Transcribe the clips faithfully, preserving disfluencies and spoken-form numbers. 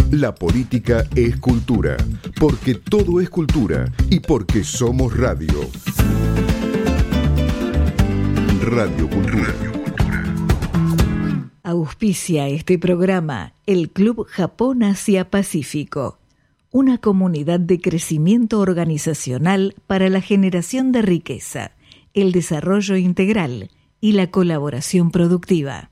La política es cultura, porque todo es cultura y porque somos radio. Radio Cultura. Auspicia este programa el Club Japón Asia Pacífico, una comunidad de crecimiento organizacional para la generación de riqueza, el desarrollo integral y la colaboración productiva.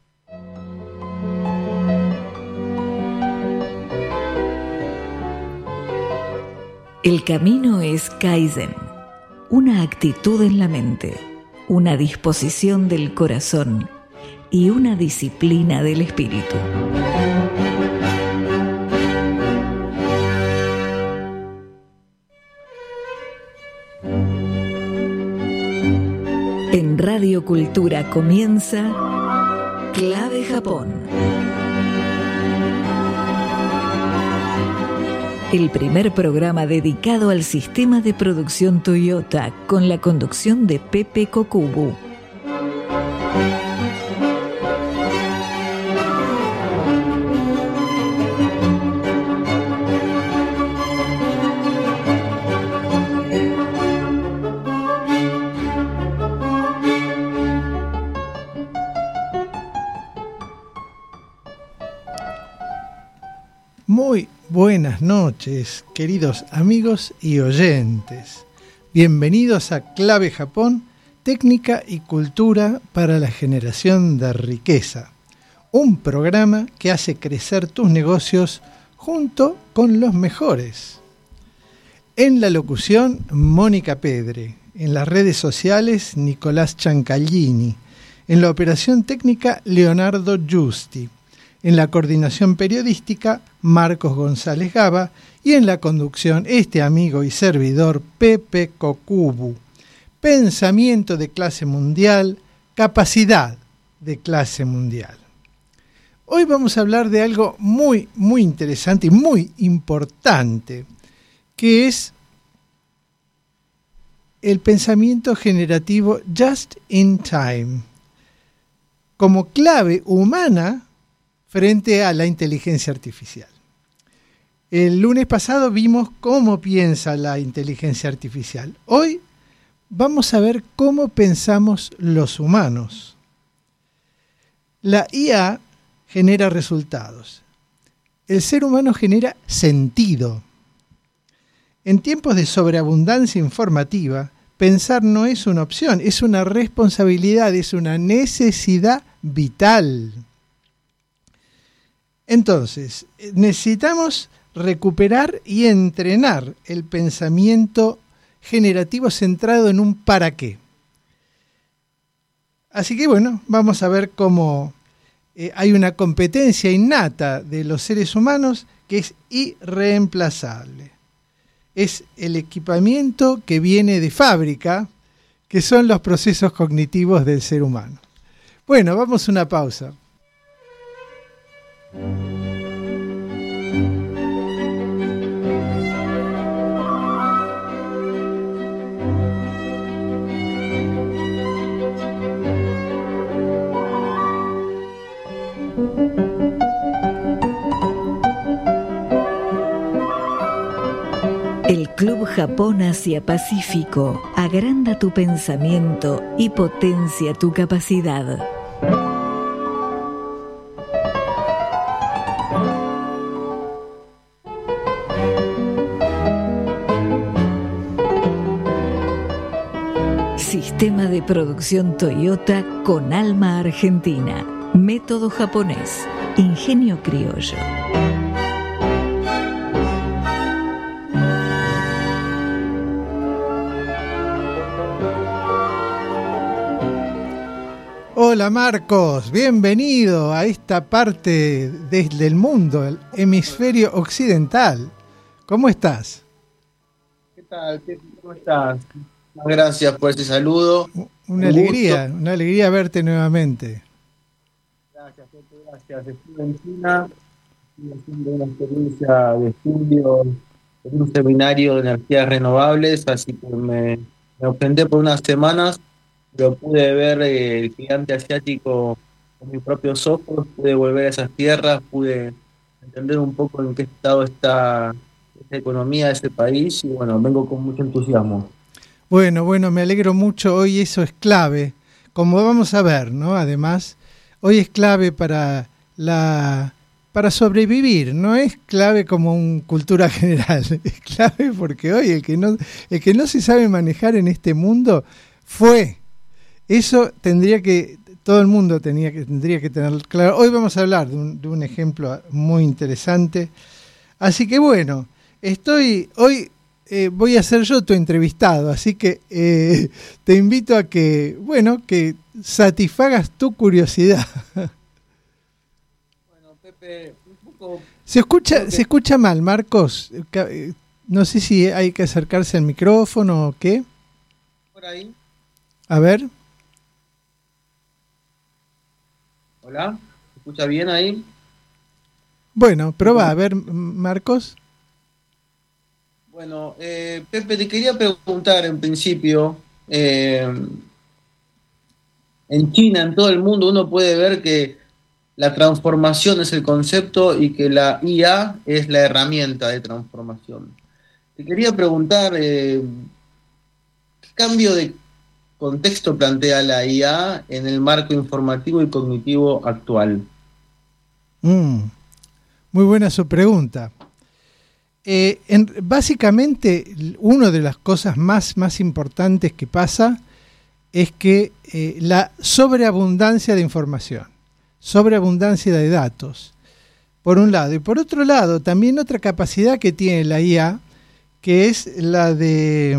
El camino es Kaizen, una actitud en la mente, una disposición del corazón y una disciplina del espíritu. En Radio Cultura comienza Clave Japón. El primer programa dedicado al sistema de producción Toyota con la conducción de Pepe Kokubu. Muy buenas noches, queridos amigos y oyentes. Bienvenidos a Clave Japón, técnica y cultura para la generación de riqueza. Un programa que hace crecer tus negocios junto con los mejores. En la locución, Mónica Pedre. En las redes sociales, Nicolás Ciancallini. En la operación técnica, Leonardo Giusti. En la coordinación periodística, Marcos González Gaba, y en la conducción, este amigo y servidor, Pepe Kokubu. Pensamiento de clase mundial, capacidad de clase mundial. Hoy vamos a hablar de algo muy, muy interesante y muy importante, que es el pensamiento generativo just in time, como clave humana frente a la inteligencia artificial. El lunes pasado vimos cómo piensa la inteligencia artificial. Hoy vamos a ver cómo pensamos los humanos. La I A genera resultados. El ser humano genera sentido. En tiempos de sobreabundancia informativa, pensar no es una opción, es una responsabilidad, es una necesidad vital. Entonces, necesitamos recuperar y entrenar el pensamiento generativo centrado en un para qué. Así que bueno, vamos a ver cómo eh, hay una competencia innata de los seres humanos que es irreemplazable. Es el equipamiento que viene de fábrica, que son los procesos cognitivos del ser humano. Bueno, vamos a una pausa. El Club Japón Asia Pacífico agranda tu pensamiento y potencia tu capacidad. Sistema de producción Toyota con alma argentina. Método japonés. Ingenio criollo. Hola Marcos, bienvenido a esta parte del mundo, el hemisferio occidental. ¿Cómo estás? ¿Qué tal? ¿Cómo estás? Muchas gracias por ese saludo. Una alegría, una alegría verte nuevamente. Gracias, gracias. Estuve en China, estuve haciendo una experiencia de estudio en un seminario de energías renovables, así que me, me ofendé por unas semanas, pero pude ver eh, el gigante asiático con mis propios ojos, pude volver a esas tierras, pude entender un poco en qué estado está esta economía de ese país y bueno, vengo con mucho entusiasmo. Bueno, bueno, me alegro mucho. Hoy eso es clave, como vamos a ver, ¿no? Además, hoy es clave para la para sobrevivir, no es clave como una cultura general, es clave porque hoy el que no el que no se sabe manejar en este mundo fue. Eso tendría que todo el mundo tenía que tendría que tener claro. Hoy vamos a hablar de un, de un ejemplo muy interesante. Así que bueno, estoy hoy Eh, voy a ser yo tu entrevistado, así que eh, te invito a que, bueno, que satisfagas tu curiosidad. Bueno, Pepe, un poco... Se escucha, que... se escucha mal, Marcos. No sé si hay que acercarse al micrófono o qué. Por ahí. A ver. Hola, ¿se escucha bien ahí? Bueno, probá, a ver, Marcos. Bueno, eh, Pepe, te quería preguntar en principio, eh, en China, en todo el mundo, uno puede ver que la transformación es el concepto y que la I A es la herramienta de transformación. Te quería preguntar, eh, ¿qué cambio de contexto plantea la I A en el marco informativo y cognitivo actual? Mm, muy buena su pregunta. Eh, en, básicamente, una de las cosas más, más importantes que pasa es que eh, la sobreabundancia de información, sobreabundancia de datos, por un lado. Y por otro lado, también otra capacidad que tiene la I A, que es la de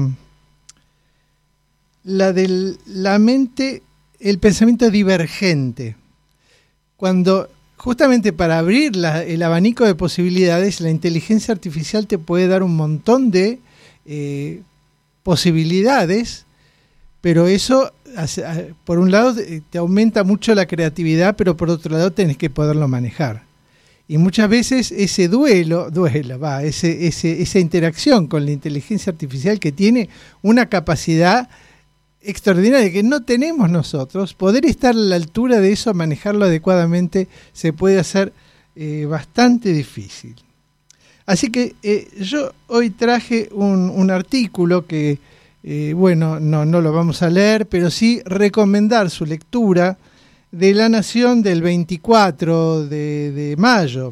la de la mente, el pensamiento divergente. Cuando... Justamente para abrir la, el abanico de posibilidades, la inteligencia artificial te puede dar un montón de eh, posibilidades, pero eso, por un lado, te aumenta mucho la creatividad, pero por otro lado tenés que poderlo manejar. Y muchas veces ese duelo, duelo, va, ese, ese, esa interacción con la inteligencia artificial que tiene una capacidad extraordinaria que no tenemos nosotros, poder estar a la altura de eso, manejarlo adecuadamente, se puede hacer eh, bastante difícil. Así que eh, yo hoy traje un, un artículo que, eh, bueno, no, no lo vamos a leer, pero sí recomendar su lectura de La Nación del veinticuatro de, de mayo,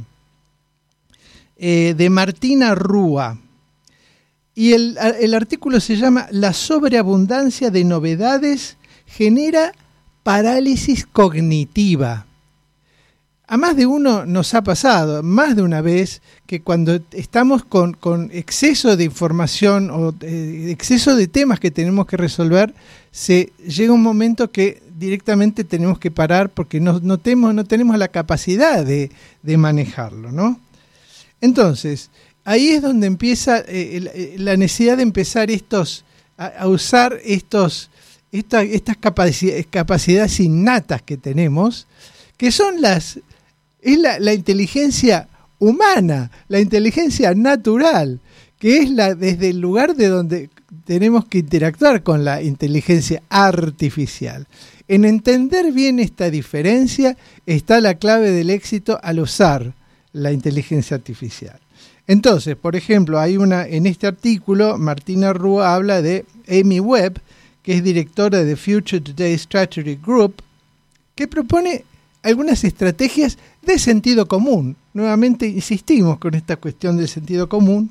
eh, de Martina Rúa. Y el, el artículo se llama La sobreabundancia de novedades genera parálisis cognitiva. A más de uno nos ha pasado, más de una vez, que cuando estamos con, con exceso de información o eh, exceso de temas que tenemos que resolver, se llega un momento que directamente tenemos que parar porque no, no, tenemos, no tenemos la capacidad de, de manejarlo, ¿no? Entonces... ahí es donde empieza eh, la necesidad de empezar estos a, a usar estos esta, estas capacidades, capacidades innatas que tenemos, que son las es la, la inteligencia humana, la inteligencia natural, que es la desde el lugar de donde tenemos que interactuar con la inteligencia artificial. En entender bien esta diferencia está la clave del éxito al usar la inteligencia artificial. Entonces, por ejemplo, hay una en este artículo, Martina Rúa habla de Amy Webb, que es directora de Future Today Strategy Group, que propone algunas estrategias de sentido común. Nuevamente insistimos con esta cuestión del sentido común,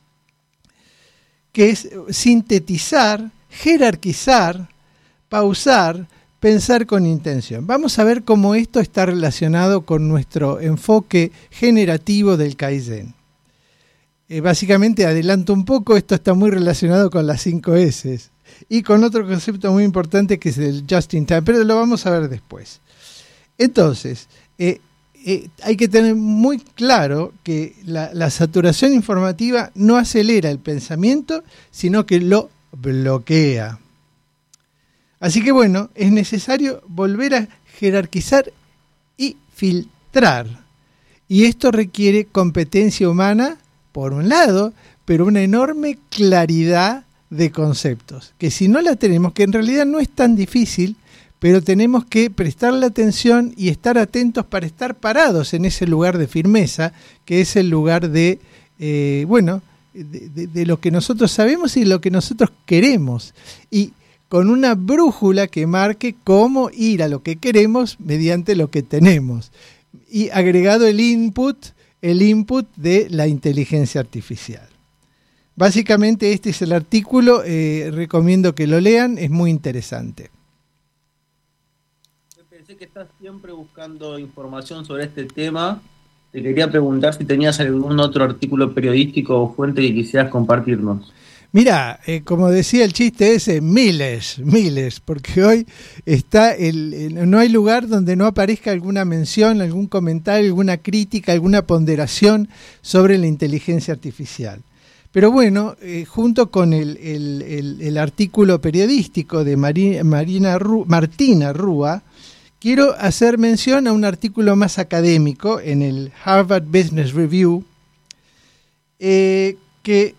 que es sintetizar, jerarquizar, pausar, pensar con intención. Vamos a ver cómo esto está relacionado con nuestro enfoque generativo del Kaizen. Eh, básicamente, adelanto un poco, esto está muy relacionado con las cinco ese y con otro concepto muy importante que es el just in time, pero lo vamos a ver después. Entonces, eh, eh, hay que tener muy claro que la, la saturación informativa no acelera el pensamiento, sino que lo bloquea. Así que bueno, es necesario volver a jerarquizar y filtrar. Y esto requiere competencia humana, por un lado, pero una enorme claridad de conceptos, que si no la tenemos, que en realidad no es tan difícil, pero tenemos que prestarle atención y estar atentos para estar parados en ese lugar de firmeza, que es el lugar de, eh, bueno, de, de, de lo que nosotros sabemos y lo que nosotros queremos. Y con una brújula que marque cómo ir a lo que queremos mediante lo que tenemos. Y agregado el input, el input de la inteligencia artificial. Básicamente este es el artículo, eh, recomiendo que lo lean, es muy interesante. Pensé que estás siempre buscando información sobre este tema. Te quería preguntar si tenías algún otro artículo periodístico o fuente que quisieras compartirnos. Mira, eh, como decía el chiste ese, miles, miles, porque hoy está el, el, no hay lugar donde no aparezca alguna mención, algún comentario, alguna crítica, alguna ponderación sobre la inteligencia artificial. Pero bueno, eh, junto con el, el, el, el artículo periodístico de Mari, Marina Ru, Martina Rúa, quiero hacer mención a un artículo más académico en el Harvard Business Review, eh, que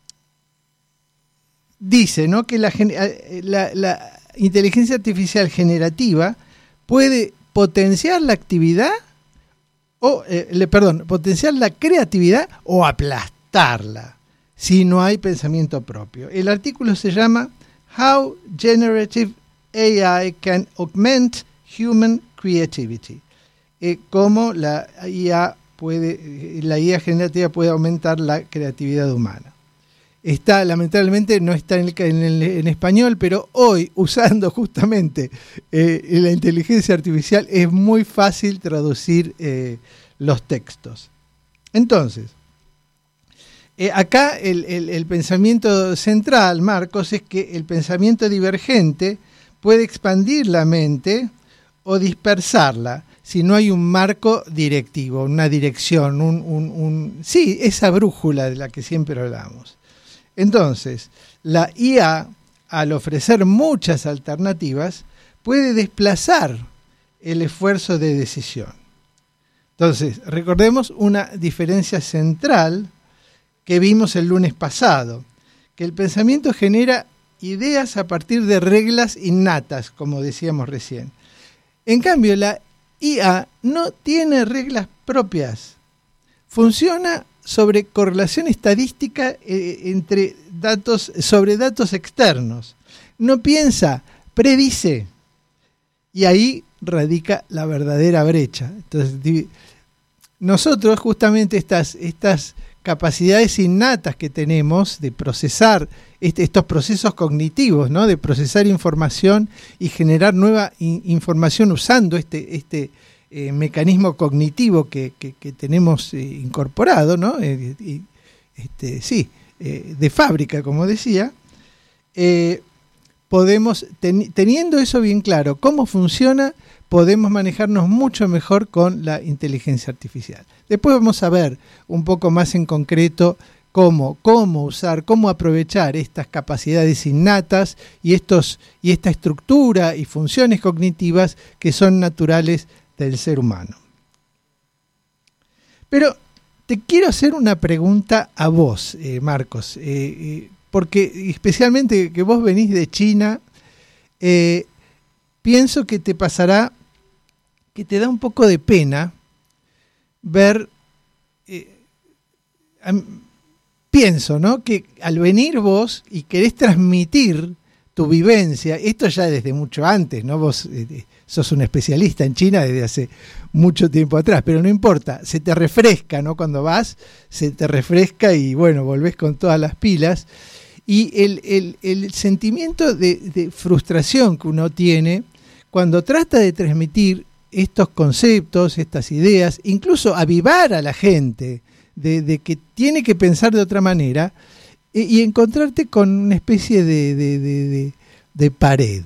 dice, ¿no?, que la, la, la inteligencia artificial generativa puede potenciar la actividad, o, eh, le, perdón, potenciar la creatividad o aplastarla, si no hay pensamiento propio. El artículo se llama How Generative A I Can Augment Human Creativity. Eh, cómo la I A puede, la I A generativa puede aumentar la creatividad humana. Está, lamentablemente, no está en, el, en, el, en español, pero hoy, usando justamente eh, la inteligencia artificial, es muy fácil traducir eh, los textos. Entonces, eh, acá el, el, el pensamiento central, Marcos, es que el pensamiento divergente puede expandir la mente o dispersarla si no hay un marco directivo, una dirección, un, un, un sí, esa brújula de la que siempre hablamos. Entonces, la I A, al ofrecer muchas alternativas, puede desplazar el esfuerzo de decisión. Entonces, recordemos una diferencia central que vimos el lunes pasado, que el pensamiento genera ideas a partir de reglas innatas, como decíamos recién. En cambio, la I A no tiene reglas propias. Funciona sobre correlación estadística eh, entre datos, sobre datos externos. No piensa, predice. Y ahí radica la verdadera brecha. Entonces, nosotros justamente estas, estas capacidades innatas que tenemos de procesar este, estos procesos cognitivos, ¿no?, de procesar información y generar nueva in, información usando este, este Eh, mecanismo cognitivo que, que, que tenemos eh, incorporado, ¿no? Eh, y, este, sí, eh, de fábrica, como decía, eh, podemos, ten, teniendo eso bien claro, cómo funciona, podemos manejarnos mucho mejor con la inteligencia artificial. Después vamos a ver un poco más en concreto cómo, cómo usar, cómo aprovechar estas capacidades innatas y, estos, y esta estructura y funciones cognitivas que son naturales del ser humano. Pero te quiero hacer una pregunta a vos, eh, Marcos, eh, eh, porque especialmente que vos venís de China, eh, pienso que te pasará, que te da un poco de pena ver, eh, am, pienso, ¿no?, que al venir vos y querés transmitir tu vivencia, esto ya desde mucho antes, ¿no? Vos eh, sos un especialista en China desde hace mucho tiempo atrás, pero no importa, se te refresca, ¿no? Cuando vas, se te refresca y bueno, volvés con todas las pilas. Y el, el, el sentimiento de, de frustración que uno tiene cuando trata de transmitir estos conceptos, estas ideas, incluso avivar a la gente de, de que tiene que pensar de otra manera, y encontrarte con una especie de, de, de, de, de pared.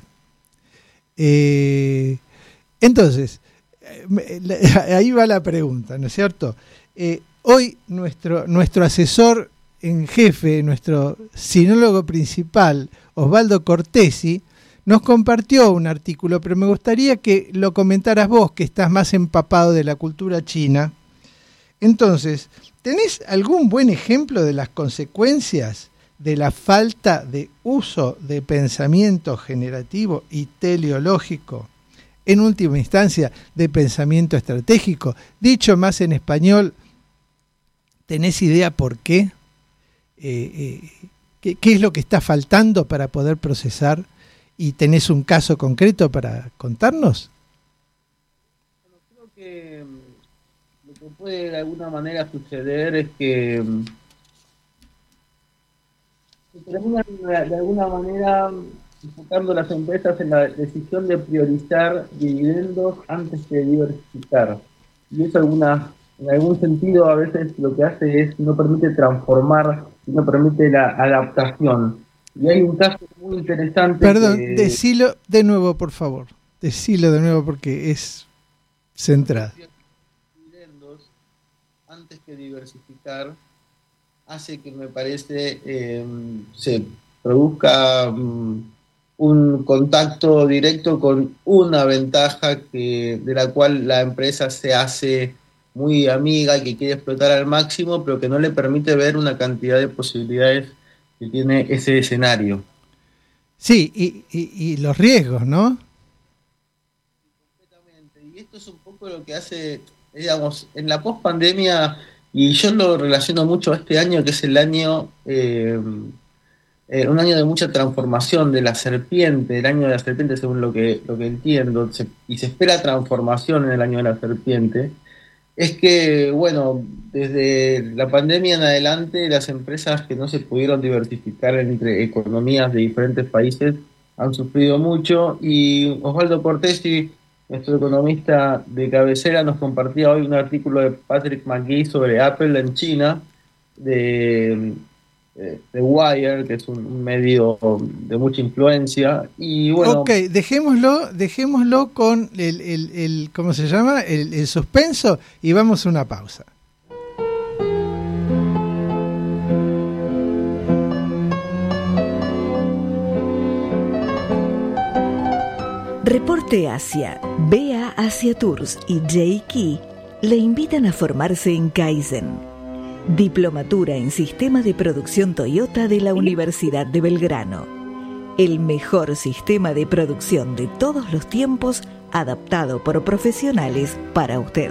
Eh, entonces, ahí va la pregunta, ¿no es cierto? Eh, hoy nuestro, nuestro asesor en jefe, nuestro sinólogo principal, Osvaldo Cortesi, nos compartió un artículo, pero me gustaría que lo comentaras vos, que estás más empapado de la cultura china. Entonces, ¿tenés algún buen ejemplo de las consecuencias de la falta de uso de pensamiento generativo y teleológico, en última instancia de pensamiento estratégico. Dicho más en español, ¿tenés idea por qué? Eh, eh, ¿qué, ¿Qué es lo que está faltando para poder procesar? ¿Y tenés un caso concreto para contarnos? Bueno, creo que lo que puede de alguna manera suceder es que terminan de alguna manera enfocando las empresas en la decisión de priorizar dividendos antes que diversificar. Y eso alguna, en algún sentido a veces lo que hace es no permite transformar, no permite la adaptación. Y hay un caso muy interesante. Perdón, que... decilo de nuevo, por favor. Decilo de nuevo porque es central. Dividendos antes que diversificar hace que, me parece, eh, se produzca um, un contacto directo con una ventaja que, de la cual la empresa se hace muy amiga y que quiere explotar al máximo, pero que no le permite ver una cantidad de posibilidades que tiene ese escenario. Sí, y, y, y los riesgos, ¿no? Completamente. Y esto es un poco lo que hace, digamos, en la pospandemia. Y yo lo relaciono mucho a este año, que es el año, eh, eh, un año de mucha transformación de la serpiente, el año de la serpiente según lo que, lo que entiendo, se, y se espera transformación en el año de la serpiente. Es que, bueno, desde la pandemia en adelante, las empresas que no se pudieron diversificar entre economías de diferentes países han sufrido mucho, y Osvaldo Cortesi, nuestro economista de cabecera, nos compartía hoy un artículo de Patrick McGee sobre Apple en China, de, de Wire, que es un, un medio de mucha influencia. Y bueno, ok, dejémoslo, dejémoslo con el, el, el ¿cómo se llama? El, el suspenso, y vamos a una pausa. Reporte Asia, B A Asia Tours y J Key le invitan a formarse en Kaizen, Diplomatura en Sistema de Producción Toyota de la Universidad de Belgrano. El mejor sistema de producción de todos los tiempos, adaptado por profesionales para usted.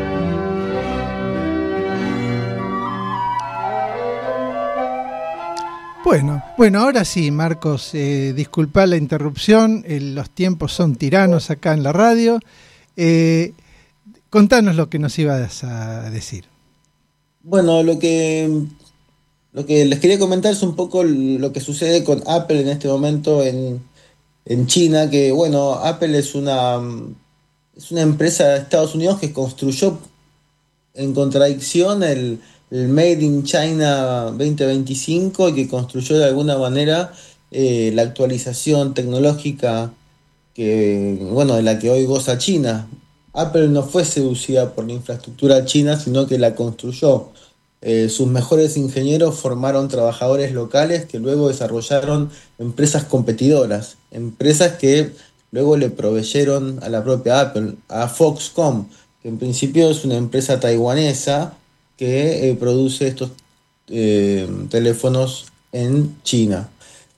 Bueno, bueno, ahora sí, Marcos, eh, disculpa la interrupción, eh, los tiempos son tiranos acá en la radio. Eh, contanos lo que nos ibas a decir. Bueno, lo que, lo que les quería comentar es un poco lo que sucede con Apple en este momento en, en China, que bueno, Apple es una, es una empresa de Estados Unidos que construyó en contradicción el... el Made in China veinte veinticinco, y que construyó de alguna manera eh, la actualización tecnológica que, bueno, de la que hoy goza China. Apple no fue seducida por la infraestructura china, sino que la construyó. Eh, sus mejores ingenieros formaron trabajadores locales que luego desarrollaron empresas competidoras, empresas que luego le proveyeron a la propia Apple, a Foxconn, que en principio es una empresa taiwanesa que eh, produce estos eh, teléfonos en China.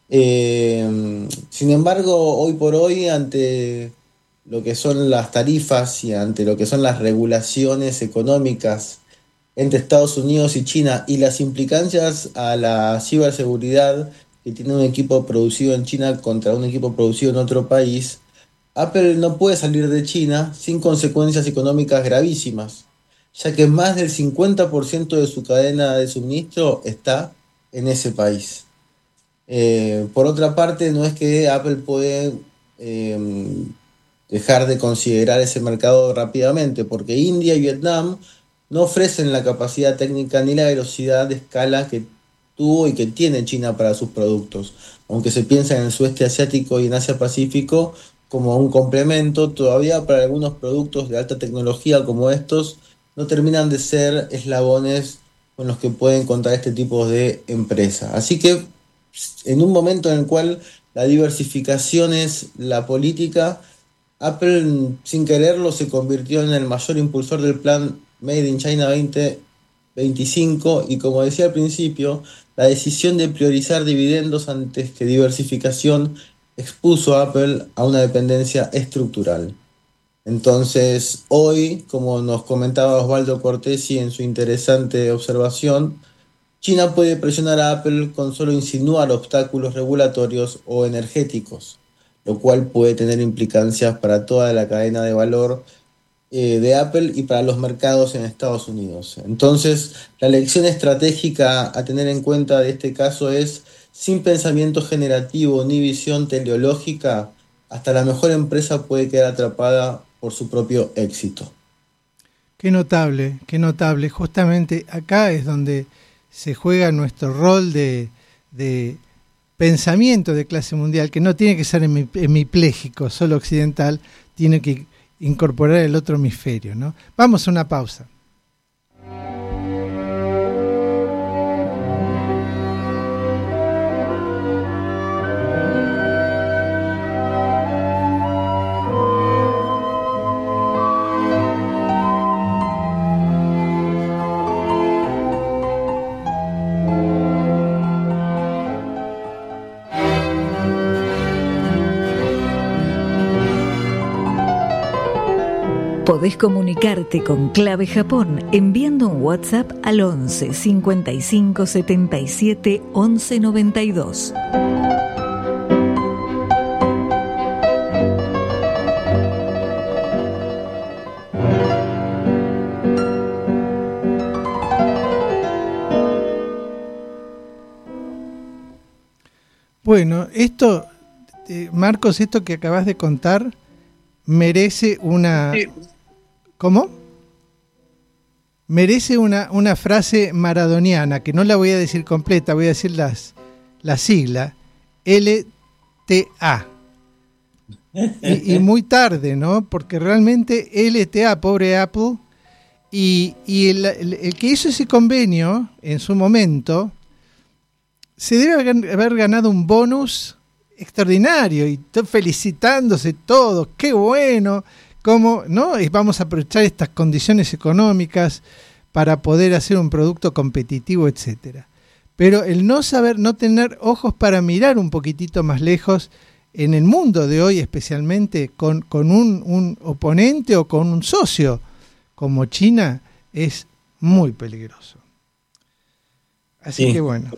Eh, sin embargo, hoy por hoy, ante lo que son las tarifas y ante lo que son las regulaciones económicas entre Estados Unidos y China, y las implicancias a la ciberseguridad que tiene un equipo producido en China contra un equipo producido en otro país, Apple no puede salir de China sin consecuencias económicas gravísimas, ya que más del cincuenta por ciento de su cadena de suministro está en ese país. Eh, por otra parte, no es que Apple puede eh, dejar de considerar ese mercado rápidamente, porque India y Vietnam no ofrecen la capacidad técnica ni la velocidad de escala que tuvo y que tiene China para sus productos. Aunque se piensa en el sudeste asiático y en Asia Pacífico como un complemento, todavía para algunos productos de alta tecnología como estos, no terminan de ser eslabones con los que pueden contar este tipo de empresas. Así que en un momento en el cual la diversificación es la política, Apple sin quererlo se convirtió en el mayor impulsor del plan Made in China veinte veinticinco y, como decía al principio, la decisión de priorizar dividendos antes que diversificación expuso a Apple a una dependencia estructural. Entonces, hoy, como nos comentaba Osvaldo Cortesi en su interesante observación, China puede presionar a Apple con solo insinuar obstáculos regulatorios o energéticos, lo cual puede tener implicancias para toda la cadena de valor eh, de Apple y para los mercados en Estados Unidos. Entonces, la lección estratégica a tener en cuenta de este caso es: sin pensamiento generativo ni visión teleológica, hasta la mejor empresa puede quedar atrapada por su propio éxito. Qué notable, qué notable. Justamente acá es donde se juega nuestro rol de, de pensamiento de clase mundial, que no tiene que ser hemipléjico, solo occidental, tiene que incorporar el otro hemisferio, ¿no? Vamos a una pausa. Podés comunicarte con Clave Japón enviando un WhatsApp al once cincuenta y cinco setenta y siete once noventa y dos. Bueno, esto, eh, Marcos, esto que acabas de contar merece una... Sí. ¿Cómo? Merece una, una frase maradoniana, que no la voy a decir completa, voy a decir las, la sigla, L T A. Y, y muy tarde, ¿no? Porque realmente L T A, pobre Apple, y, y el, el, el que hizo ese convenio en su momento, se debe haber ganado un bonus extraordinario y felicitándose todos, qué bueno, cómo, ¿no? Y vamos a aprovechar estas condiciones económicas para poder hacer un producto competitivo, etcétera. Pero el no saber, no tener ojos para mirar un poquitito más lejos en el mundo de hoy, especialmente con, con un, un oponente o con un socio como China, es muy peligroso. Así sí. que bueno.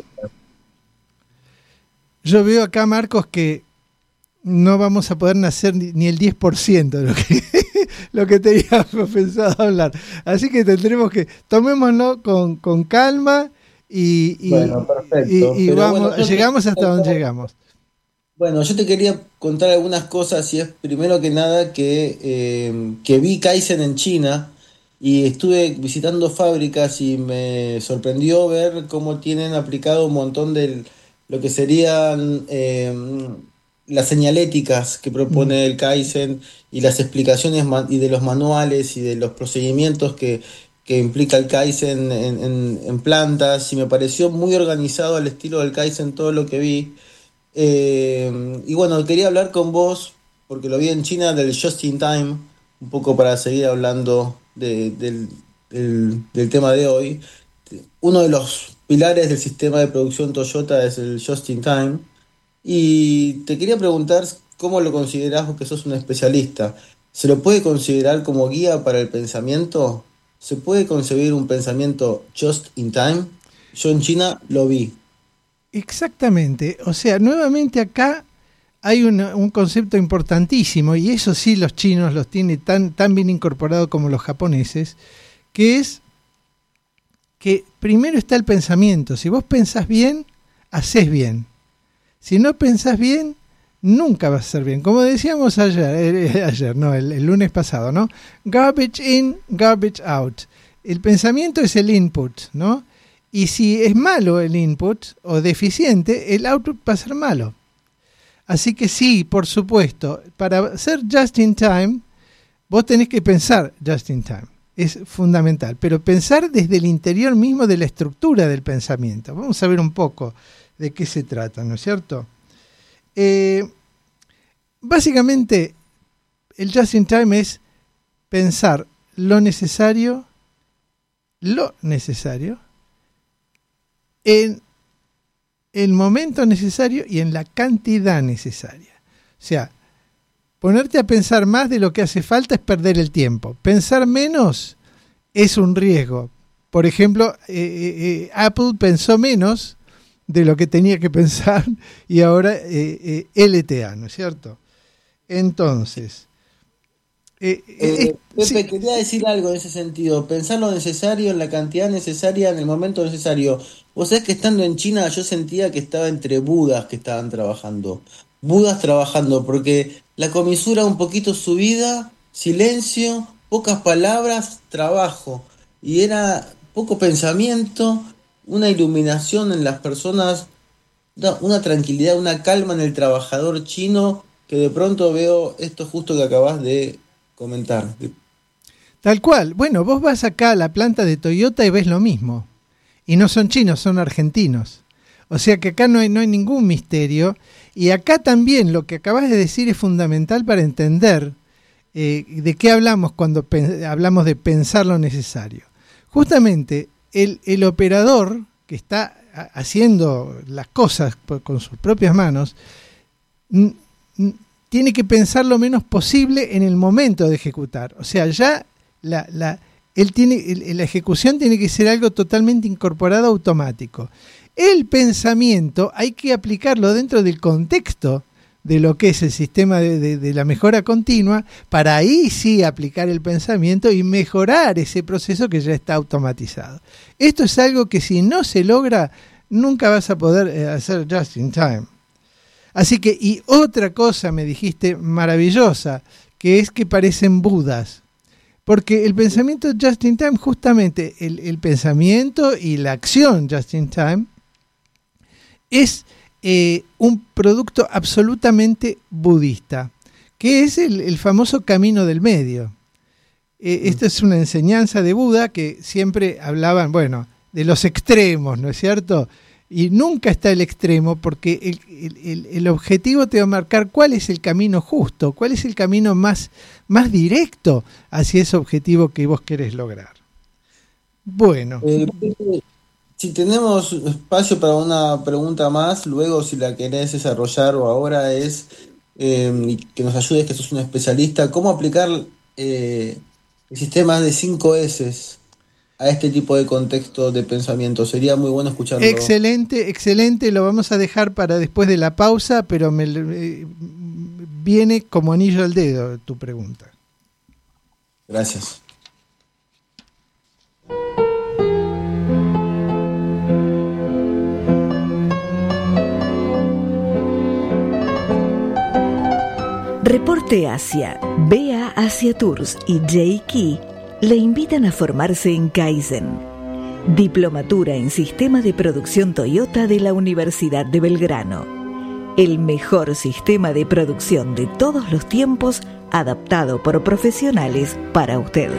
Yo veo acá, Marcos, que no vamos a poder nacer ni, ni el diez por ciento de lo que, lo que teníamos pensado hablar. Así que tendremos que, tomémoslo con, con calma y, y, bueno, perfecto. y, y vamos, bueno, llegamos hasta contar, donde llegamos. Bueno, yo te quería contar algunas cosas, y es primero que nada que, eh, que vi Kaizen en China y estuve visitando fábricas y me sorprendió ver cómo tienen aplicado un montón del lo que serían eh, las señaléticas que propone el Kaizen y las explicaciones y de los manuales y de los procedimientos que, que implica el Kaizen en, en, en plantas, y me pareció muy organizado al estilo del Kaizen todo lo que vi. Eh, y bueno, quería hablar con vos, porque lo vi en China, del Just in Time, un poco para seguir hablando de, del, del, del tema de hoy. Uno de los pilares del sistema de producción Toyota es el Just in Time, y te quería preguntar cómo lo considerás, vos que sos un especialista. ¿Se lo puede considerar como guía para el pensamiento? ¿Se puede concebir un pensamiento Just in Time? Yo en China lo vi. Exactamente, o sea, nuevamente acá hay una, un concepto importantísimo, y eso sí los chinos los tienen tan, tan bien incorporado como los japoneses, que es que primero está el pensamiento. Si vos pensás bien, hacés bien. Si no pensás bien, nunca vas a hacer bien. Como decíamos ayer, eh, ayer no, el, el lunes pasado, ¿no? Garbage in, garbage out. El pensamiento es el input, ¿no? Y si es malo el input o deficiente, el output va a ser malo. Así que sí, por supuesto, para ser just in time, vos tenés que pensar just in time. Es fundamental, pero pensar desde el interior mismo de la estructura del pensamiento. Vamos a ver un poco de qué se trata, ¿no es cierto? Eh, básicamente, el just in time es pensar lo necesario lo necesario en el momento necesario y en la cantidad necesaria. O sea, ponerte a pensar más de lo que hace falta es perder el tiempo. Pensar menos es un riesgo. Por ejemplo, eh, eh, Apple pensó menos de lo que tenía que pensar y ahora eh, eh, L T A, ¿no es cierto? Entonces... Eh, eh, Pepe, sí. Quería decir algo en ese sentido. Pensar lo necesario en la cantidad necesaria en el momento necesario. Vos sabés que estando en China yo sentía que estaba entre budas que estaban trabajando. Budas trabajando, porque la comisura un poquito subida, silencio, pocas palabras, trabajo. Y era poco pensamiento, una iluminación en las personas, una, una tranquilidad, una calma en el trabajador chino, que de pronto veo esto justo que acabas de comentar. Tal cual. Bueno, vos vas acá a la planta de Toyota y ves lo mismo. Y no son chinos, son argentinos. O sea que acá no hay, no hay ningún misterio. Y acá también lo que acabas de decir es fundamental para entender eh, de qué hablamos cuando pe- hablamos de pensar lo necesario. Justamente el, el operador que está haciendo las cosas por, con sus propias manos n- n- tiene que pensar lo menos posible en el momento de ejecutar. O sea, ya la, la, él tiene, el, la ejecución tiene que ser algo totalmente incorporado automático. El pensamiento hay que aplicarlo dentro del contexto de lo que es el sistema de, de, de la mejora continua, para ahí sí aplicar el pensamiento y mejorar ese proceso que ya está automatizado. Esto es algo que si no se logra, nunca vas a poder hacer just in time. Así que, y otra cosa me dijiste maravillosa, que es que parecen budas. Porque el pensamiento just in time, justamente el, el pensamiento y la acción just in time, es eh, un producto absolutamente budista, que es el, el famoso camino del medio. Eh, esta es una enseñanza de Buda que siempre hablaban, bueno, de los extremos, ¿no es cierto? Y nunca está el extremo, porque el, el, el objetivo te va a marcar cuál es el camino justo, cuál es el camino más, más directo hacia ese objetivo que vos querés lograr. Bueno. Eh, si tenemos espacio para una pregunta más, luego si la querés desarrollar o ahora es eh, que nos ayudes, que sos un especialista, ¿cómo aplicar eh, el sistema de cinco ese a este tipo de contexto de pensamiento? Sería muy bueno escucharlo. Excelente, excelente, lo vamos a dejar para después de la pausa, pero me eh, viene como anillo al dedo tu pregunta. Gracias. Reporte Asia, B A Asia Tours y J Key le invitan a formarse en Kaizen, Diplomatura en Sistema de Producción Toyota de la Universidad de Belgrano. El mejor sistema de producción de todos los tiempos, adaptado por profesionales para usted.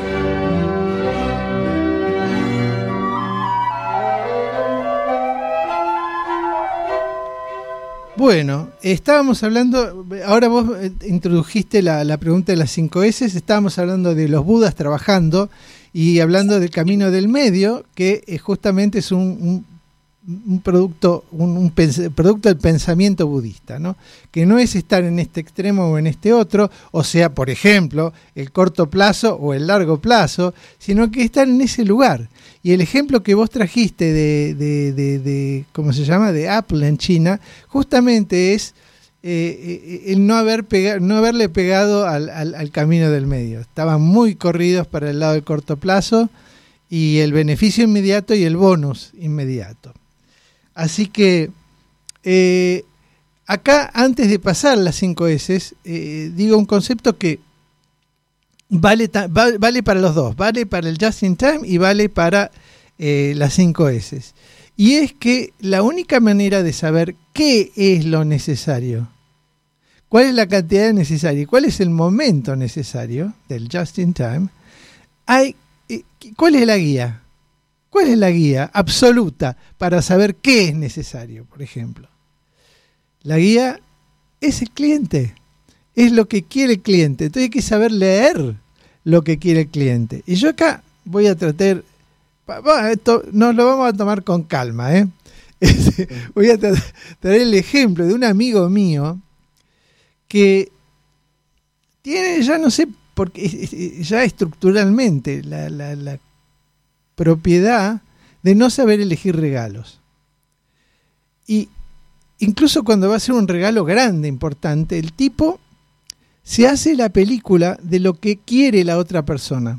Bueno, estábamos hablando, ahora vos introdujiste la, la pregunta de las cinco ese, estábamos hablando de los budas trabajando y hablando del camino del medio, que justamente es un, un, un producto un, un pens- producto del pensamiento budista, ¿no? Que no es estar en este extremo o en este otro, o sea, por ejemplo, el corto plazo o el largo plazo, sino que estar en ese lugar. Y el ejemplo que vos trajiste de, de, de, de ¿cómo se llama?, de Apple en China, justamente es eh, el no haber pega, no haberle pegado al, al, al camino del medio. Estaban muy corridos para el lado del corto plazo y el beneficio inmediato y el bonus inmediato. Así que eh, acá, antes de pasar las cinco ese, eh, digo un concepto que Vale, ta- va- vale para los dos, vale para el just in time y vale para eh, las cinco ese. Y es que la única manera de saber qué es lo necesario, cuál es la cantidad necesaria y cuál es el momento necesario del just in time, hay, eh, ¿cuál es la guía? ¿Cuál es la guía absoluta para saber qué es necesario, por ejemplo? La guía es el cliente. Es lo que quiere el cliente. Entonces hay que saber leer lo que quiere el cliente. Y yo acá voy a tratar, bueno, esto nos lo vamos a tomar con calma, ¿eh? Voy a traer el ejemplo de un amigo mío que tiene, ya no sé, porque ya estructuralmente la, la, la propiedad de no saber elegir regalos. Y incluso cuando va a ser un regalo grande, importante, el tipo se hace la película de lo que quiere la otra persona.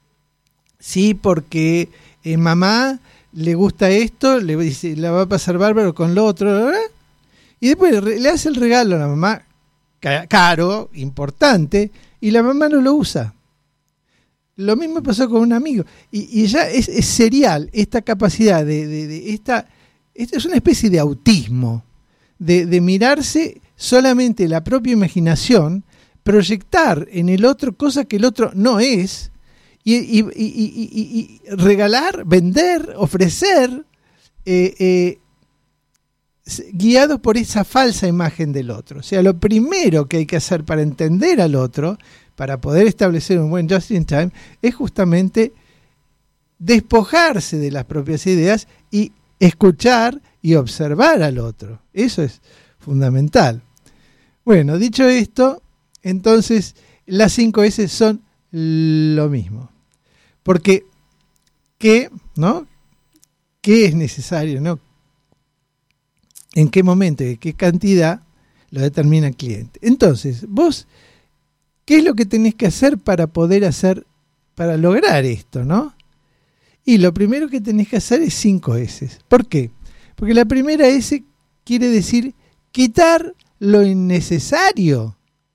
Sí, porque eh, mamá le gusta esto, le dice, la va a pasar bárbaro con lo otro, ¿verdad? Y después le hace el regalo a la mamá, caro, importante, y la mamá no lo usa. Lo mismo pasó con un amigo. Y, y ya es, es serial esta capacidad de, de, de esta, esta es una especie de autismo, de, de mirarse solamente la propia imaginación, proyectar en el otro cosa que el otro no es, y, y, y, y, y, y regalar, vender, ofrecer, eh, eh, guiados por esa falsa imagen del otro. O sea, lo primero que hay que hacer para entender al otro, para poder establecer un buen just in time, es justamente despojarse de las propias ideas y escuchar y observar al otro. Eso es fundamental. Bueno, dicho esto, entonces las cinco ese son lo mismo. Porque, ¿qué, no? ¿Qué es necesario, no? ¿En qué momento y qué cantidad lo determina el cliente? Entonces, vos, ¿qué es lo que tenés que hacer para poder hacer, para lograr esto, no? Y lo primero que tenés que hacer es cinco ese. ¿Por qué? Porque la primera S quiere decir quitar lo innecesario.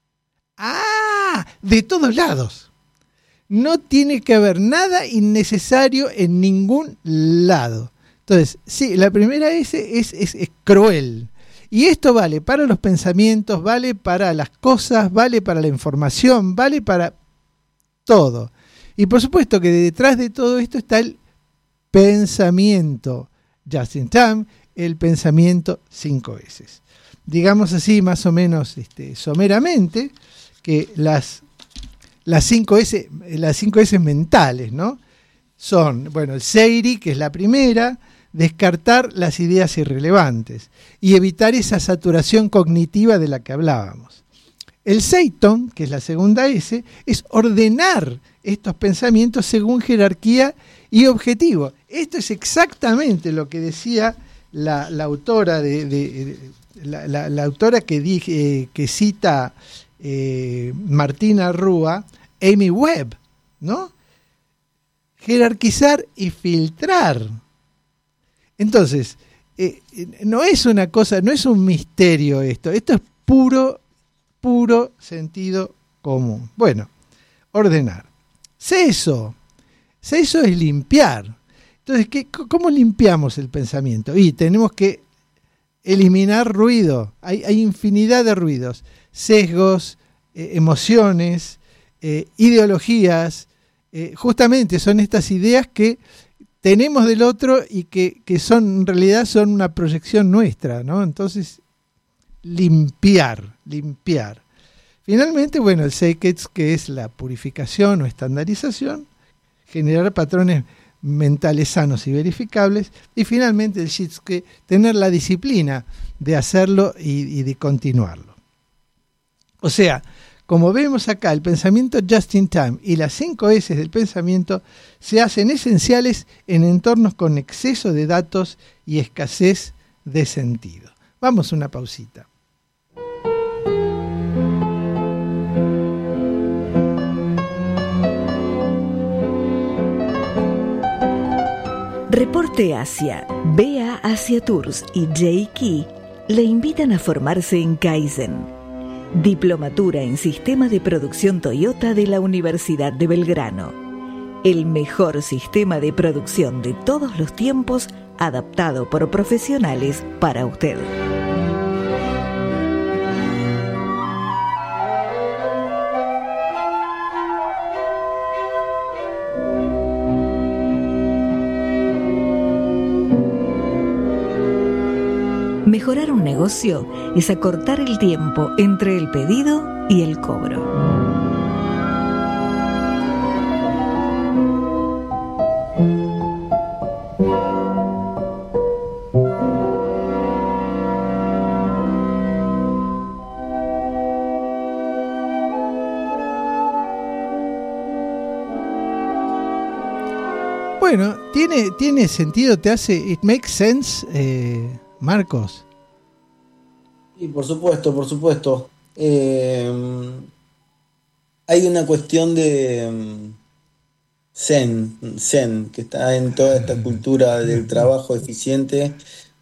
¡Ah! De todos lados. No tiene que haber nada innecesario en ningún lado. Entonces, sí, la primera S es, es, es cruel. Y esto vale para los pensamientos, vale para las cosas, vale para la información, vale para todo. Y por supuesto que detrás de todo esto está el pensamiento just in time, el pensamiento cinco ese. Digamos así, más o menos este, someramente, que las, las cinco ese, las cinco ese mentales, ¿no? Son, bueno, el Seiri, que es la primera, descartar las ideas irrelevantes y evitar esa saturación cognitiva de la que hablábamos. El Seiton, que es la segunda S, es ordenar estos pensamientos según jerarquía y objetivo. Esto es exactamente lo que decía la, la autora de, de, de la, la, la autora que dije, eh, que cita eh, Martina Rúa, Amy Webb, ¿no? Jerarquizar y filtrar. Entonces, eh, no es una cosa, no es un misterio esto, esto es puro, puro sentido común. Bueno, ordenar. Ceso. Ceso es limpiar. Entonces, ¿qué, ¿cómo limpiamos el pensamiento? Y tenemos que eliminar ruido. Hay, hay infinidad de ruidos, sesgos, eh, emociones, eh, ideologías. Eh, justamente son estas ideas que tenemos del otro y que, que son en realidad son una proyección nuestra, ¿no? Entonces, limpiar, limpiar. Finalmente, bueno, el Seiketsu, que es la purificación o estandarización, generar patrones mentales sanos y verificables, y finalmente el Shitsuke, tener la disciplina de hacerlo y, y de continuarlo. O sea, como vemos acá, el pensamiento just in time y las cinco S del pensamiento se hacen esenciales en entornos con exceso de datos y escasez de sentido. Vamos a una pausita. Reporte Asia, B A Asia Tours y J-Key le invitan a formarse en Kaizen, Diplomatura en Sistema de Producción Toyota de la Universidad de Belgrano. El mejor sistema de producción de todos los tiempos, adaptado por profesionales para usted. Mejorar un negocio es acortar el tiempo entre el pedido y el cobro. ¿tiene, ¿tiene sentido? ¿Te hace? ¿It makes sense, eh, Marcos? Sí, por supuesto, por supuesto. Eh, hay una cuestión de um, zen, zen, que está en toda esta cultura del trabajo eficiente,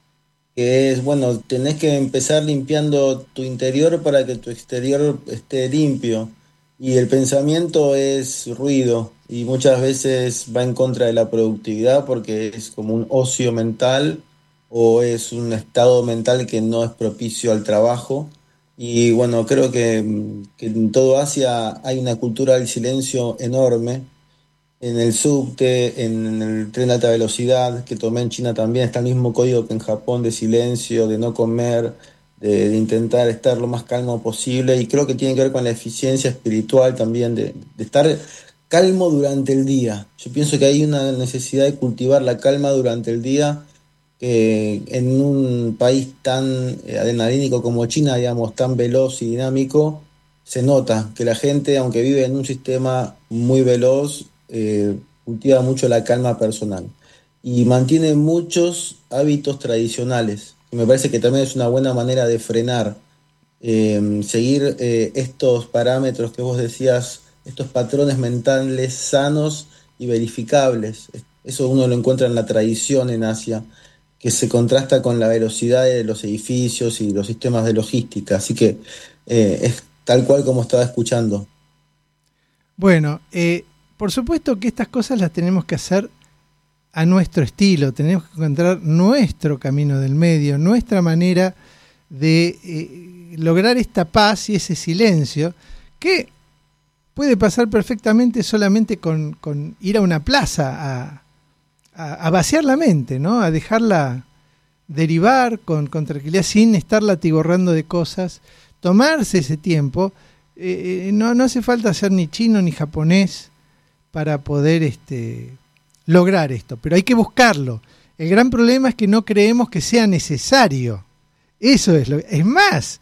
que es, bueno, tenés que empezar limpiando tu interior para que tu exterior esté limpio. Y el pensamiento es ruido y muchas veces va en contra de la productividad porque es como un ocio mental o es un estado mental que no es propicio al trabajo. Y bueno, creo que, que en todo Asia hay una cultura del silencio enorme. En el subte, en el tren de alta velocidad que tomé en China también está el mismo código que en Japón de silencio, de no comer, de, de intentar estar lo más calmo posible, y creo que tiene que ver con la eficiencia espiritual también, de, de estar calmo durante el día. Yo pienso que hay una necesidad de cultivar la calma durante el día, que en un país tan eh, adrenalínico como China, digamos, tan veloz y dinámico, se nota que la gente, aunque vive en un sistema muy veloz, eh, cultiva mucho la calma personal y mantiene muchos hábitos tradicionales. Y me parece que también es una buena manera de frenar, eh, seguir eh, estos parámetros que vos decías, estos patrones mentales sanos y verificables. Eso uno lo encuentra en la tradición en Asia, que se contrasta con la velocidad de los edificios y los sistemas de logística. Así que eh, es tal cual como estaba escuchando. Bueno, eh, por supuesto que estas cosas las tenemos que hacer a nuestro estilo, tenemos que encontrar nuestro camino del medio, nuestra manera de eh, lograr esta paz y ese silencio que puede pasar perfectamente solamente con, con ir a una plaza a, a, a vaciar la mente, ¿no? A dejarla derivar con, con tranquilidad sin estarla atiborrando de cosas, tomarse ese tiempo. Eh, no, no hace falta ser ni chino ni japonés para poder este, lograr esto, pero hay que buscarlo. El gran problema es que no creemos que sea necesario. Eso es lo es más,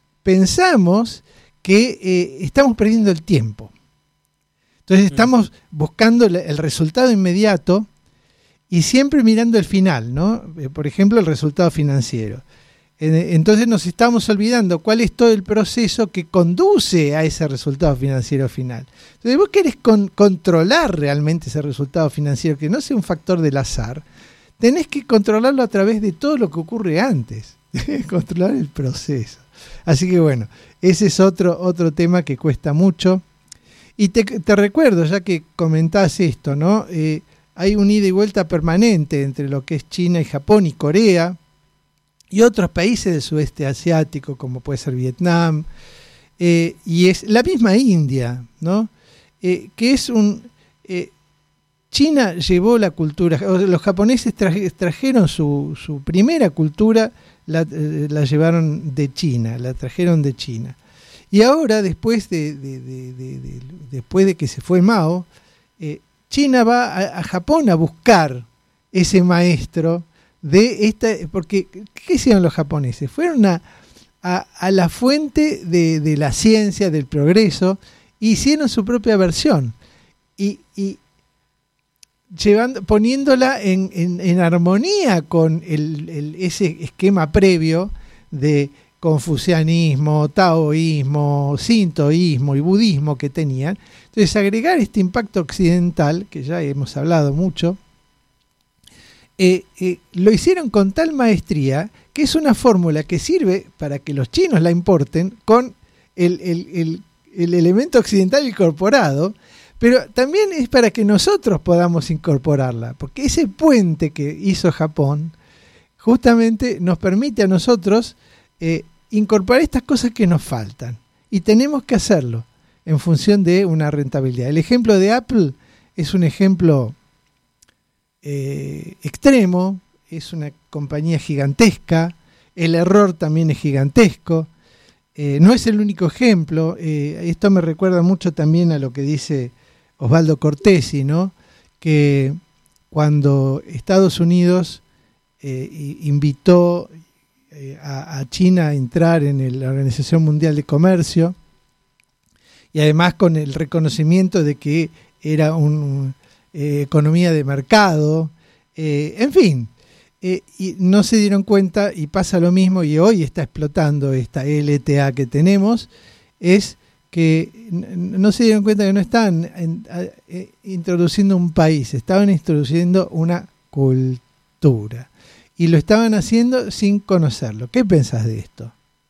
pensamos que eh, estamos perdiendo el tiempo. Entonces estamos buscando el, el resultado inmediato y siempre mirando el final, ¿no? Eh, por ejemplo, el resultado financiero. Entonces nos estamos olvidando cuál es todo el proceso que conduce a ese resultado financiero final. Entonces vos querés con, controlar realmente ese resultado financiero, que no sea un factor del azar, tenés que controlarlo a través de todo lo que ocurre antes, controlar el proceso. Así que bueno, ese es otro, otro tema que cuesta mucho. Y te, te recuerdo, ya que comentás esto, ¿no? Eh, hay un ida y vuelta permanente entre lo que es China y Japón y Corea, y otros países del sudeste asiático, como puede ser Vietnam, eh, y es la misma India, ¿no? Eh, que es un... Eh, China llevó la cultura, los japoneses traje, trajeron su, su primera cultura, la, eh, la llevaron de China, la trajeron de China. Y ahora, después de, de, de, de, de, después de que se fue Mao, eh, China va a, a Japón a buscar ese maestro de esta, porque ¿qué hicieron los japoneses? Fueron a, a, a la fuente de, de la ciencia, del progreso, e hicieron su propia versión y, y llevando, poniéndola en, en, en armonía con el, el, ese esquema previo de confucianismo, taoísmo, sintoísmo y budismo que tenían. Entonces agregar este impacto occidental, que ya hemos hablado mucho, Eh, eh, lo hicieron con tal maestría que es una fórmula que sirve para que los chinos la importen con el, el, el, el elemento occidental incorporado, pero también es para que nosotros podamos incorporarla, porque ese puente que hizo Japón justamente nos permite a nosotros eh, incorporar estas cosas que nos faltan, y tenemos que hacerlo en función de una rentabilidad. El ejemplo de Apple es un ejemplo Eh, extremo, es una compañía gigantesca, el error también es gigantesco, eh, no es el único ejemplo, eh, esto me recuerda mucho también a lo que dice Osvaldo Cortesi, ¿no? Que cuando Estados Unidos eh, invitó eh, a, a China a entrar en el, la Organización Mundial de Comercio, y además con el reconocimiento de que era un Eh, economía de mercado Eh, en fin, eh, y no se dieron cuenta, y pasa lo mismo, y hoy está explotando esta L T A que tenemos, es que no se dieron cuenta que no estaban en, a, eh, introduciendo un país, estaban introduciendo una cultura. Y lo estaban haciendo sin conocerlo. ¿Qué pensás de esto?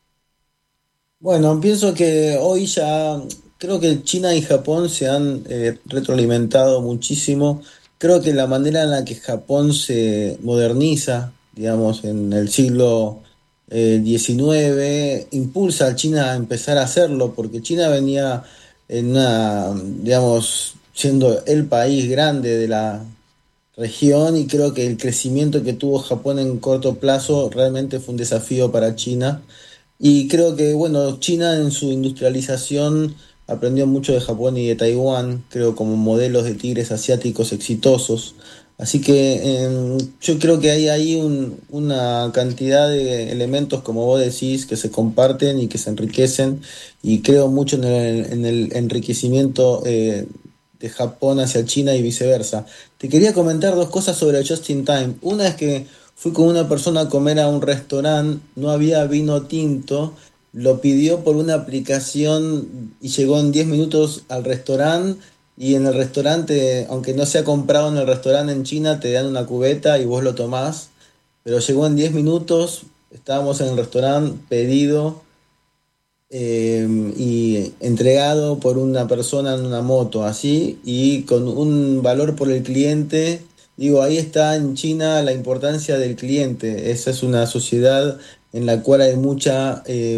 Bueno, pienso que hoy ya creo que China y Japón se han eh, retroalimentado muchísimo. Creo que la manera en la que Japón se moderniza, digamos, en el siglo eh, diecinueve, impulsa a China a empezar a hacerlo, porque China venía en una, digamos, siendo el país grande de la región, y creo que el crecimiento que tuvo Japón en corto plazo realmente fue un desafío para China. Y creo que, bueno, China en su industrialización aprendió mucho de Japón y de Taiwán, creo, como modelos de tigres asiáticos exitosos. Así que eh, yo creo que hay ahí un- una cantidad de elementos, como vos decís, que se comparten y que se enriquecen, y creo mucho en el, en el enriquecimiento eh, de Japón hacia China y viceversa. Te quería comentar dos cosas sobre el Just in Time. Una es que fui con una persona a comer a un restaurante, no había vino tinto, lo pidió por una aplicación y llegó en diez minutos al restaurante, y en el restaurante, aunque no sea comprado en el restaurante en China, te dan una cubeta y vos lo tomás, pero llegó en diez minutos, estábamos en el restaurante, pedido eh, y entregado por una persona en una moto, así, y con un valor por el cliente. Digo, ahí está en China la importancia del cliente. Esa es una sociedad en la cual hay mucha, eh,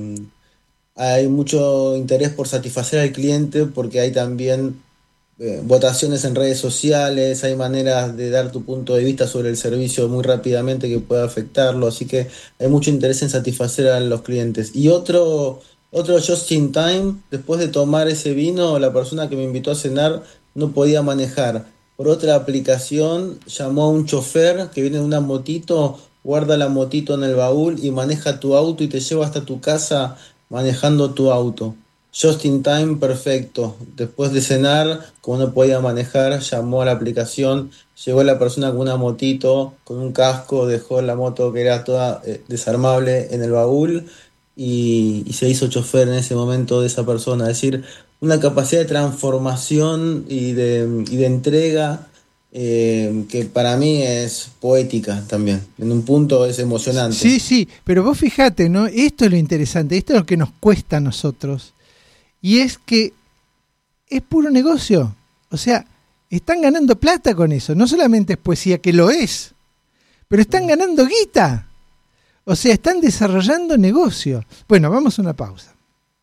hay mucho interés por satisfacer al cliente, porque hay también eh, votaciones en redes sociales, hay maneras de dar tu punto de vista sobre el servicio muy rápidamente que pueda afectarlo, así que hay mucho interés en satisfacer a los clientes. Y otro, otro just in time, después de tomar ese vino, la persona que me invitó a cenar no podía manejar. Por otra aplicación, llamó a un chofer que viene en una motito, guarda la motito en el baúl y maneja tu auto y te lleva hasta tu casa manejando tu auto. Just in time, perfecto. Después de cenar, como no podía manejar, llamó a la aplicación, llegó la persona con una motito, con un casco, dejó la moto que era toda eh, desarmable en el baúl, y, y se hizo chofer en ese momento de esa persona. Es decir, una capacidad de transformación y de, y de entrega eh, que para mí es poética también. En un punto es emocionante. Sí, sí, pero vos fijate, ¿no? Esto es lo interesante, esto es lo que nos cuesta a nosotros. Y es que es puro negocio. O sea, están ganando plata con eso. No solamente es poesía, que lo es, pero están ganando guita. O sea, están desarrollando negocio. Bueno, vamos a una pausa.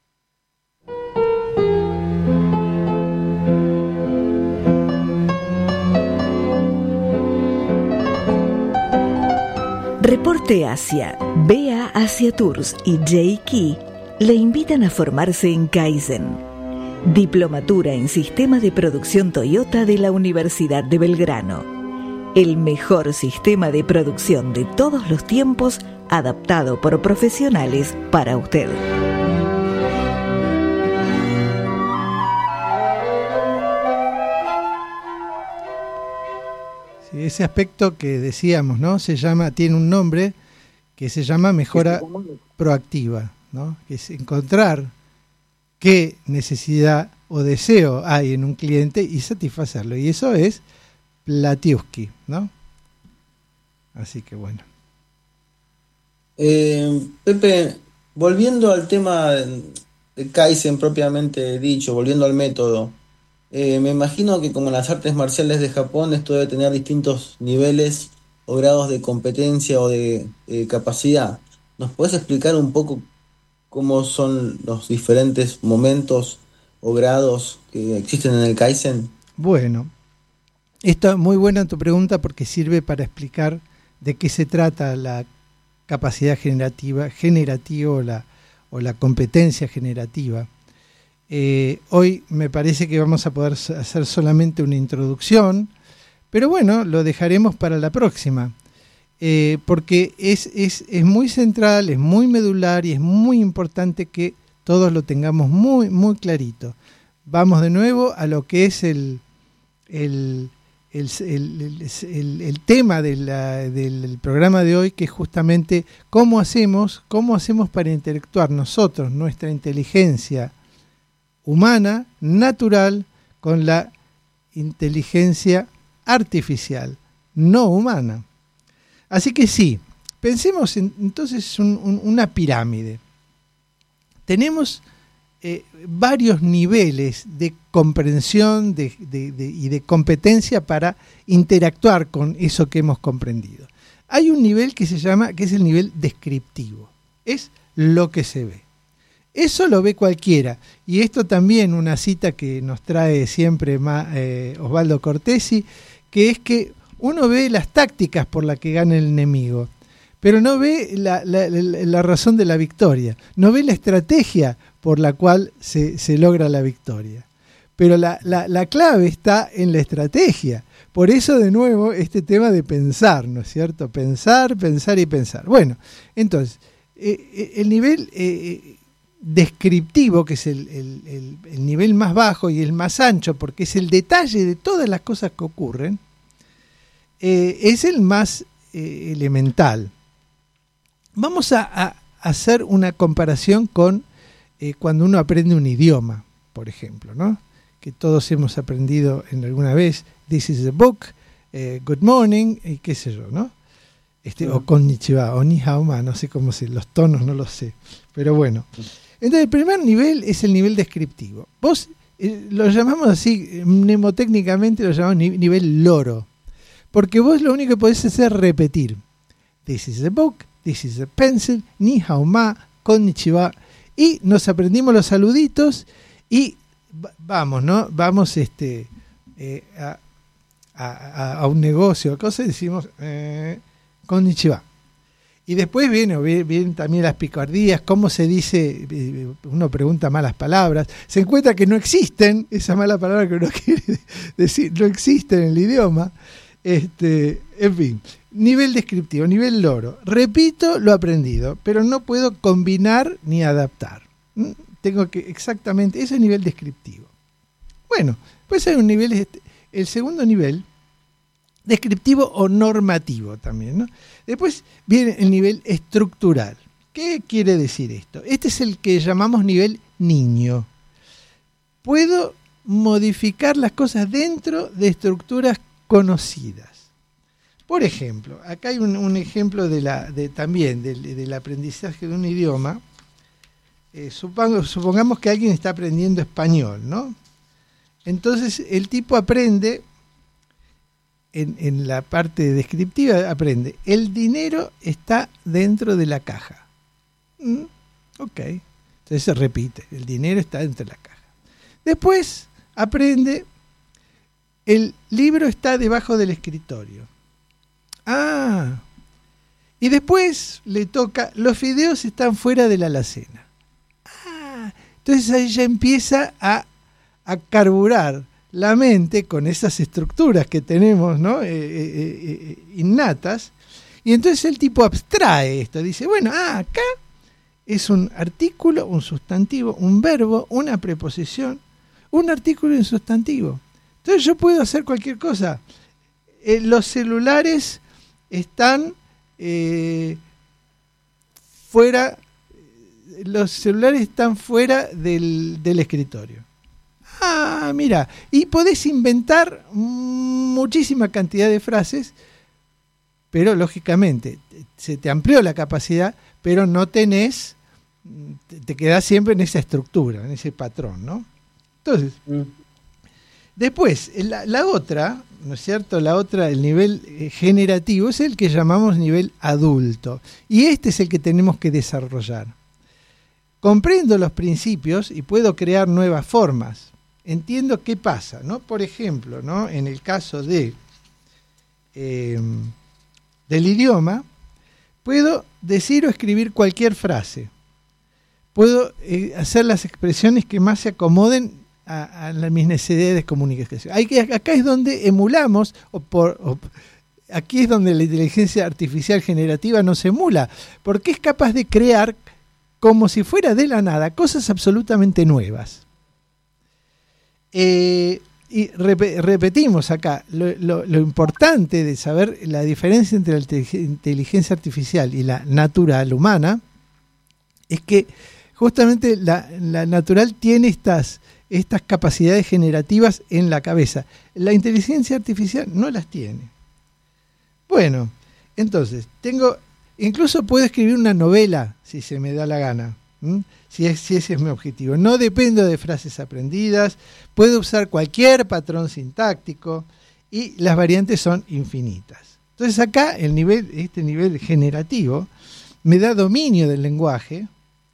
Reporte Asia, B A Asia Tours y J Key le invitan a formarse en Kaizen, Diplomatura en Sistema de Producción Toyota de la Universidad de Belgrano. El mejor sistema de producción de todos los tiempos, adaptado por profesionales para usted. Sí, ese aspecto que decíamos, ¿no? Se llama, tiene un nombre que se llama mejora proactiva, ¿no? Que es encontrar qué necesidad o deseo hay en un cliente y satisfacerlo. Y eso es Platiuski, ¿no? Así que bueno. Eh, Pepe, volviendo al tema de Kaizen propiamente dicho, volviendo al método, eh, me imagino que como en las artes marciales de Japón, esto debe tener distintos niveles o grados de competencia o de eh, capacidad. ¿Nos puedes explicar un poco cómo son los diferentes momentos o grados que existen en el Kaizen? Bueno, esto es muy buena tu pregunta porque sirve para explicar de qué se trata la capacidad generativa, generativa o la, o la competencia generativa. Eh, hoy me parece que vamos a poder hacer solamente una introducción, pero bueno, lo dejaremos para la próxima, eh, porque es, es, es muy central, es muy medular y es muy importante que todos lo tengamos muy, muy clarito. Vamos de nuevo a lo que es el, el, el, el, el, el tema de la, del programa de hoy, que es justamente cómo hacemos, cómo hacemos para interactuar nosotros, nuestra inteligencia humana, natural, con la inteligencia artificial, no humana. Así que sí, pensemos en, entonces un, un, una pirámide. Tenemos eh, varios niveles de comprensión de, de, de, y de competencia para interactuar con eso que hemos comprendido. Hay un nivel que se llama, que es el nivel descriptivo. Es lo que se ve. Eso lo ve cualquiera. Y esto también una cita que nos trae siempre eh, Osvaldo Cortesi, que es que uno ve las tácticas por las que gana el enemigo, pero no ve la, la, la, la razón de la victoria, no ve la estrategia por la cual se, se logra la victoria. Pero la, la, la clave está en la estrategia. Por eso, de nuevo, este tema de pensar, ¿no es cierto? Pensar, pensar y pensar. Bueno, entonces, eh, el nivel eh, descriptivo, que es el, el, el, el nivel más bajo y el más ancho, porque es el detalle de todas las cosas que ocurren, eh, es el más eh, elemental. Vamos a, a hacer una comparación con eh, cuando uno aprende un idioma, por ejemplo, ¿no? Que todos hemos aprendido en alguna vez, this is the book, eh, good morning, y qué sé yo, ¿no? Este, o konnichiwa, o ni hao ma, no sé cómo se, los tonos no los sé, pero bueno. Entonces el primer nivel es el nivel descriptivo. Vos eh, lo llamamos así, mnemotécnicamente lo llamamos ni, nivel loro, porque vos lo único que podés hacer es repetir, this is the book, this is the pencil, ni hao ma, konnichiwa, y nos aprendimos los saluditos y vamos, ¿no? Vamos este, eh, a, a, a un negocio o cosas y decimos eh, konnichiwa. Y después vienen viene también las picardías, cómo se dice, uno pregunta malas palabras, se encuentra que no existen, esa mala palabra que uno quiere decir, no existe en el idioma. Este, en fin, nivel descriptivo, nivel loro. Repito lo aprendido, pero no puedo combinar ni adaptar. Tengo que exactamente, ese es el nivel descriptivo. Bueno, pues hay un nivel, el segundo nivel, descriptivo o normativo también, ¿no? Después viene el nivel estructural. ¿Qué quiere decir esto? Este es el que llamamos nivel niño. Puedo modificar las cosas dentro de estructuras conocidas. Por ejemplo, acá hay un, un ejemplo de la, de, también del, del aprendizaje de un idioma. Eh, supongo, supongamos que alguien está aprendiendo español, ¿no? Entonces el tipo aprende, en, en la parte descriptiva aprende, el dinero está dentro de la caja. ¿Mm? Ok, entonces se repite, el dinero está dentro de la caja. Después aprende, el libro está debajo del escritorio. Ah, y después le toca, los fideos están fuera de la alacena. Ah, entonces ahí ya empieza a, a carburar la mente con esas estructuras que tenemos, ¿no? eh, eh, eh, innatas, y entonces el tipo abstrae esto, dice, bueno, ah, acá es un artículo, un sustantivo, un verbo, una preposición, un artículo y un sustantivo. Entonces yo puedo hacer cualquier cosa. Eh, los celulares están eh, fuera, los celulares están fuera del, del escritorio. Ah, mira, y podés inventar muchísima cantidad de frases, pero lógicamente se te amplió la capacidad, pero no tenés, te quedás siempre en esa estructura, en ese patrón, ¿no? Entonces, mm. después, la, la otra, ¿no es cierto? La otra, el nivel eh, generativo, es el que llamamos nivel adulto. Y este es el que tenemos que desarrollar. Comprendo los principios y puedo crear nuevas formas. Entiendo qué pasa, ¿no? Por ejemplo, ¿no? En el caso de eh, del idioma, puedo decir o escribir cualquier frase. Puedo eh, hacer las expresiones que más se acomoden a, a mis necesidades de comunicación. Hay que, acá es donde emulamos, o por, o, aquí es donde la inteligencia artificial generativa nos emula, porque es capaz de crear, como si fuera de la nada, cosas absolutamente nuevas. Eh, y rep- repetimos acá, lo, lo, lo importante de saber la diferencia entre la inteligencia artificial y la natural humana es que justamente la, la natural tiene estas, estas capacidades generativas en la cabeza. La inteligencia artificial no las tiene. Bueno, entonces, tengo, incluso puedo escribir una novela si se me da la gana. ¿Mm? Si, es, si ese es mi objetivo. No dependo de frases aprendidas, puedo usar cualquier patrón sintáctico y las variantes son infinitas. Entonces acá el nivel, este nivel generativo me da dominio del lenguaje,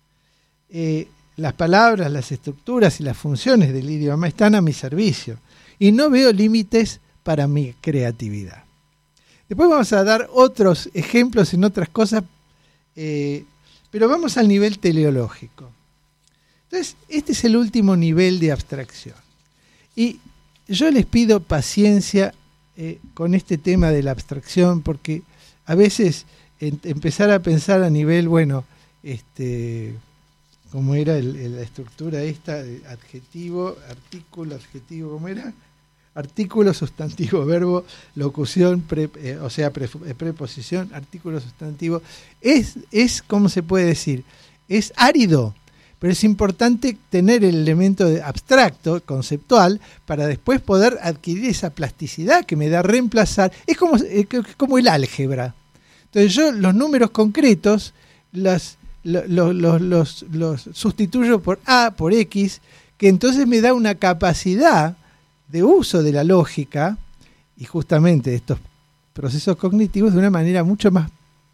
eh, las palabras, las estructuras y las funciones del idioma están a mi servicio y no veo límites para mi creatividad. Después vamos a dar otros ejemplos en otras cosas, eh, pero vamos al nivel teleológico. Entonces, este es el último nivel de abstracción. Y yo les pido paciencia eh, con este tema de la abstracción, porque a veces en, empezar a pensar a nivel, bueno, este, ¿cómo era el, el, la estructura esta? De adjetivo, artículo, adjetivo, ¿cómo era? Artículo, sustantivo, verbo, locución, pre, eh, o sea, pre, preposición, artículo, sustantivo. Es, es, ¿cómo se puede decir? Es árido. Pero es importante tener el elemento de abstracto, conceptual, para después poder adquirir esa plasticidad que me da reemplazar. Es como, es como el álgebra. Entonces yo los números concretos los, los, los, los, los sustituyo por A, por X, que entonces me da una capacidad de uso de la lógica y justamente de estos procesos cognitivos de una manera mucho más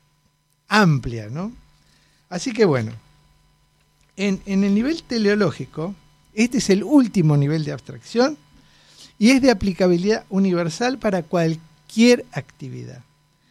amplia, ¿no? Así que bueno. En, en el nivel teleológico, este es el último nivel de abstracción y es de aplicabilidad universal para cualquier actividad.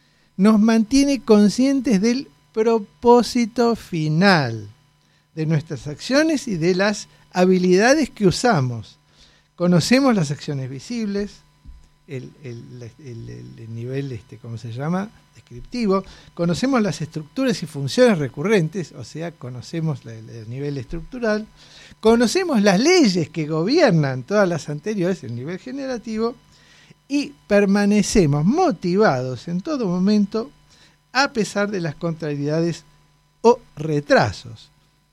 Nos mantiene conscientes del propósito final de nuestras acciones y de las habilidades que usamos. Conocemos las acciones visibles, el, el, el, el, el nivel, este, ¿cómo se llama?, descriptivo. Conocemos las estructuras y funciones recurrentes, o sea, conocemos la, el nivel estructural. Conocemos las leyes que gobiernan todas las anteriores, el nivel generativo, y permanecemos motivados en todo momento a pesar de las contrariedades o retrasos,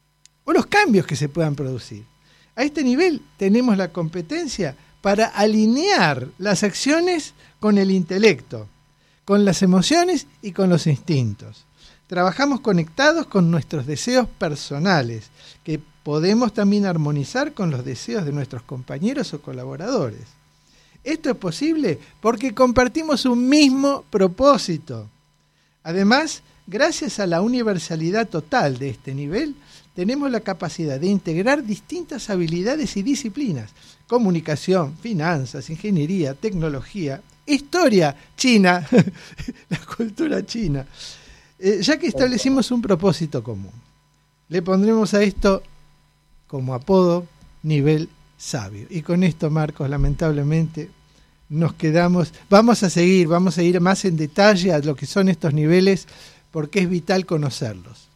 o los cambios que se puedan producir. A este nivel tenemos la competencia para alinear las acciones con el intelecto, con las emociones y con los instintos. Trabajamos conectados con nuestros deseos personales, que podemos también armonizar con los deseos de nuestros compañeros o colaboradores. Esto es posible porque compartimos un mismo propósito. Además, gracias a la universalidad total de este nivel, tenemos la capacidad de integrar distintas habilidades y disciplinas: comunicación, finanzas, ingeniería, tecnología, historia, China, la cultura china, eh, ya que establecimos un propósito común. Le pondremos a esto como apodo nivel sabio. Y con esto, Marcos, lamentablemente nos quedamos. Vamos a seguir, vamos a ir más en detalle a lo que son estos niveles, porque es vital conocerlos.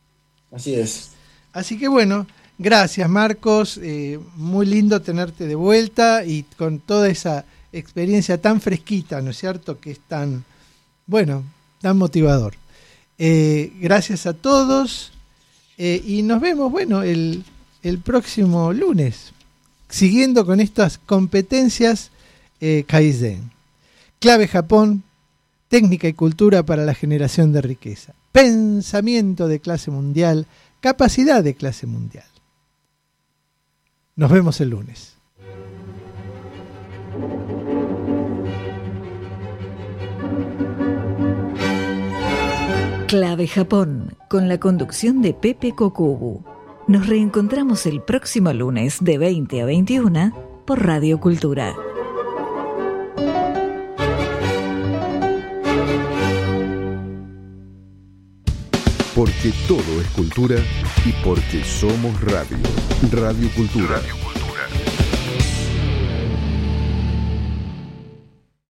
Así es. Así que bueno, gracias, Marcos, eh, muy lindo tenerte de vuelta y con toda esa experiencia tan fresquita, ¿no es cierto?, que es tan, bueno, tan motivador. Eh, gracias a todos eh, y nos vemos, bueno, el, el próximo lunes, siguiendo con estas competencias eh, Kaizen. Clave Japón, técnica y cultura para la generación de riqueza. Pensamiento de clase mundial, capacidad de clase mundial. Nos vemos el lunes. Clave Japón, con la conducción de Pepe Kokubu. Nos reencontramos el próximo lunes de veinte a veintiuna por Radio Cultura. Porque todo es cultura y porque somos radio. Radio Cultura. Radio Cultura.